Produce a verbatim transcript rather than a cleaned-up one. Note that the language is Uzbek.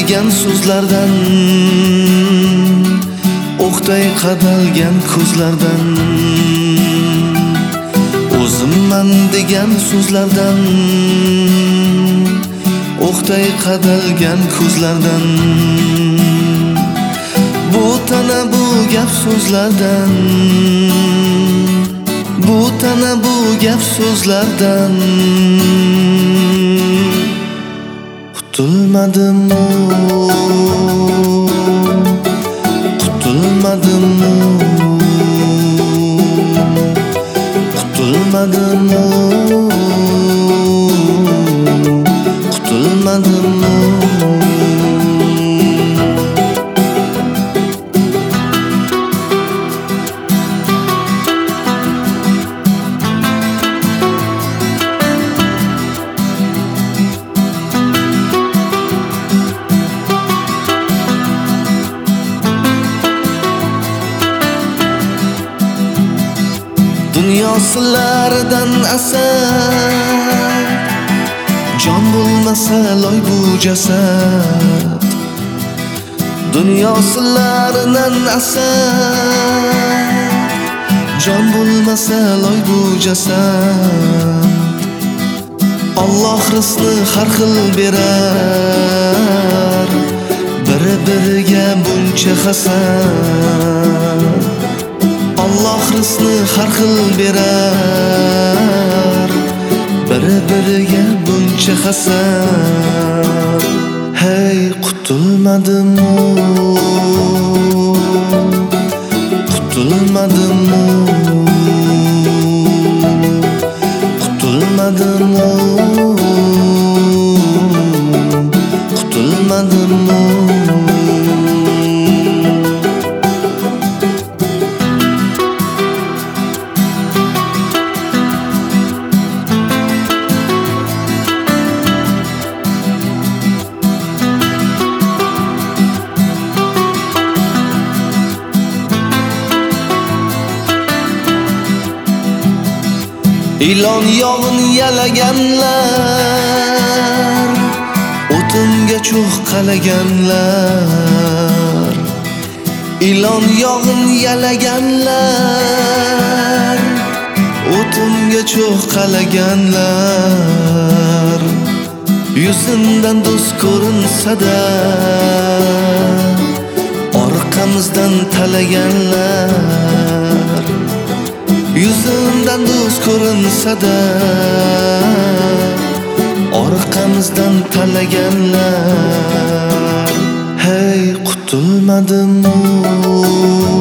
degan so'zlardan, o'qday qadalgan ko'zlardan, o'zimman degan so'zlardan, o'qday qadalgan ko'zlardan, bu tana bu gap so'zlardan, bu tana bu gap so'zlardan qutulmadim, qutulmadim, qutulmadim, qutulmadim. Dunyo sirlaridan asar, jon bo'lmasa loy bu jasad. Dunyo sirlaridan asar, jon bo'lmasa loy bu jasad. Alloh rizqni har xil berar, biri biriga buncha hasad. Alloh rizqni har xil berar, biri biriga buncha hasad. Hey qutulmadim, qutulmadim, qutulmadim, qutulmadim. Ilon yog'in yalaganlar, o'timga cho'g' qalaganlar. Ilon yog'in yalaganlar, o'timga cho'g' qalaganlar. Yuzimdan do'st ko'rinsa-da, orqamizdan talaganlar. Yuzimdan do'st ko'rinsa-da, orqamizdan talaganlar. Hey qutulmadim.